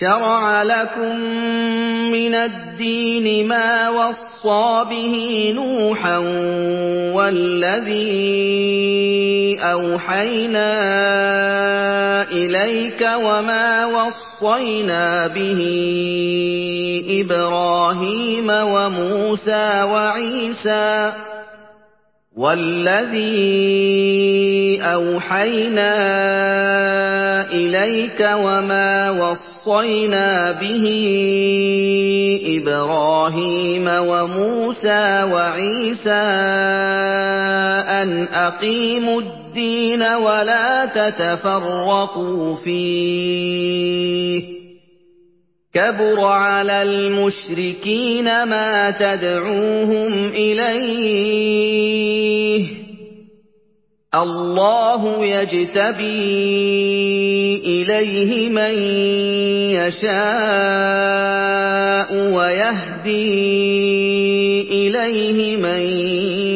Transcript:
شَرَعَ لَكُم مِّنَ الدِّينِ مَا وَصَّىٰ بِهِ نُوحًا وَالَّذِي أَوْحَيْنَا إِلَيْكَ وَمَا وَصَّيْنَا بِهِ إِبْرَاهِيمَ وَمُوسَىٰ وَعِيسَىٰ أَنْ أَقِيمُوا الدِّينَ وَلَا تَتَفَرَّقُوا فِيهِ ۚ كَبُرَ عَلَى الْمُشْرِكِينَ مَا تَدْعُوهُمْ إِلَيْهِ ۚ اللَّهُ يَجْتَبِي إِلَيْهِ مَن يَشَاءُ وَيَهْدِي إِلَيْهِ مَن